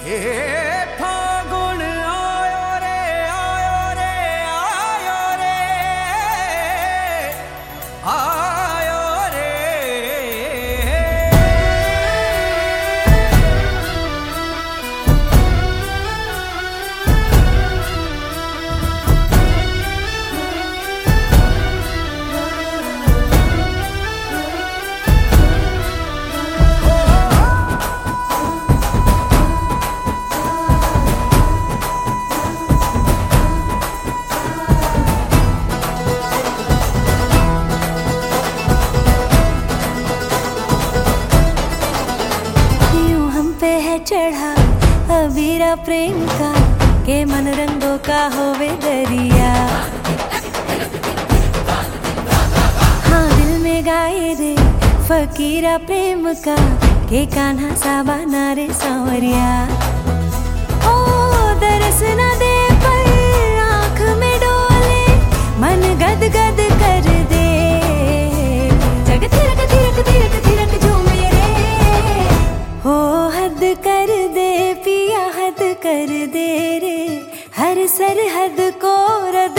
फागुन आयो रे आयो रे आयो रे आयो रे। चढ़ा अबीरा प्रेम का के मन रंगों का होवे दरिया। हाँ दिल में गाए रे फकीरा प्रेम का के कान्हा साबाना रे सांवरिया। ओ दरस न दे पर आँख में डोले मन गद गद कर दे। जग थिरक थिरक थिरक थिरक झूमे रे हो हद कर दे पिया हद कर दे रे हर सरहद को रद